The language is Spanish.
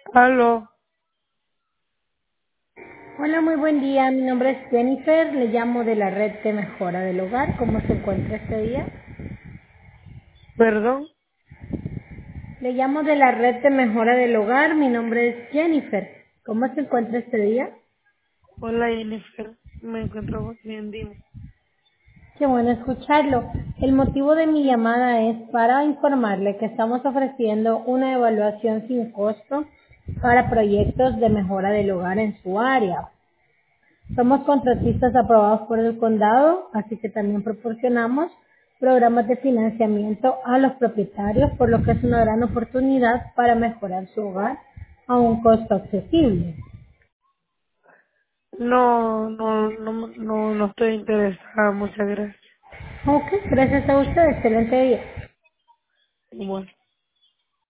Aló. Hola, muy buen día. Mi nombre es Jennifer. Le llamo de la red de mejora del hogar. ¿Cómo se encuentra este día? Perdón. Le llamo de la red de mejora del hogar. Mi nombre es Jennifer. ¿Cómo se encuentra este día? Hola, Jennifer. Me encuentro bien, dime. Qué bueno escucharlo. El motivo de mi llamada es para informarle que estamos ofreciendo una evaluación sin costo para proyectos de mejora del hogar en su área. Somos contratistas aprobados por el condado, así que también proporcionamos programas de financiamiento a los propietarios, por lo que es una gran oportunidad para mejorar su hogar a un costo accesible. No estoy interesada. Muchas gracias. Ok, gracias a usted, excelente día. Bueno.